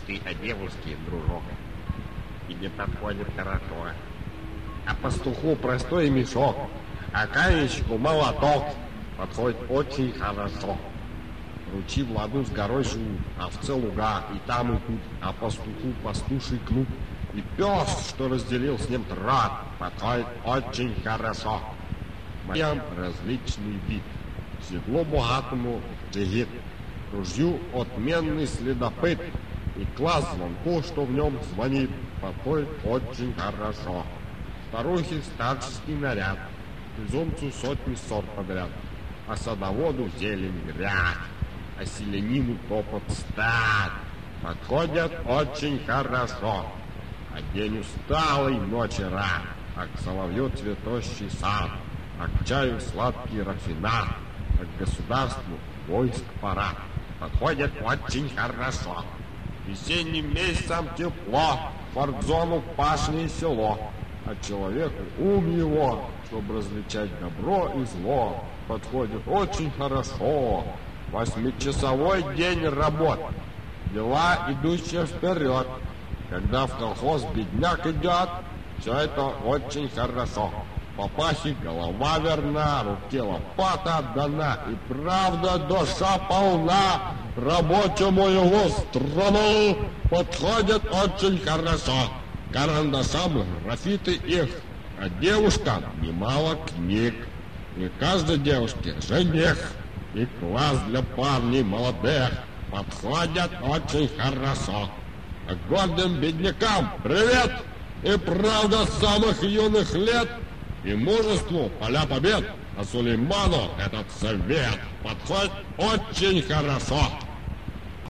мечты о девушке, дружок, тебе подходит хорошо. А пастуху простой мешок, а каменщику молоток подходит очень хорошо. Ручьи в ладу с горой живут, овце луга и там и тут, а пастуху пастуший клуб. И пес, что разделил с ним трат, подходит очень хорошо. Моям различный вид, седло богатому джигит, ружью отменный следопыт, и класс звонку, что в нем звонит, подходит очень хорошо. Старухи старческий наряд, безумцу сотни сорт подряд, а садоводу зелень грязь, а селянину топот стад подходят очень хорошо. А день усталый, ночи рад, а к соловью цветущий сад, а к чаю сладкий рафинад, а к государству войск парад подходят очень хорошо. Весенним месяцем тепло, форт-зону пашни и село, а человеку ум его, чтобы различать добро и зло, подходит очень хорошо. 8-часовой день работ, дела, идущие вперед. Когда в колхоз бедняк идет, все это очень хорошо. Папахе голова верна, руке лопата отдана, и правда душа полна. Рабочему его страну подходит очень хорошо. Карандашам графиты их, а девушкам немало книг. И каждой девушке жених, и класс для парней молодых подходят очень хорошо. А гордым беднякам привет! И правда самых юных лет, и мужеству поля побед, а Сулейману этот совет подходит очень хорошо.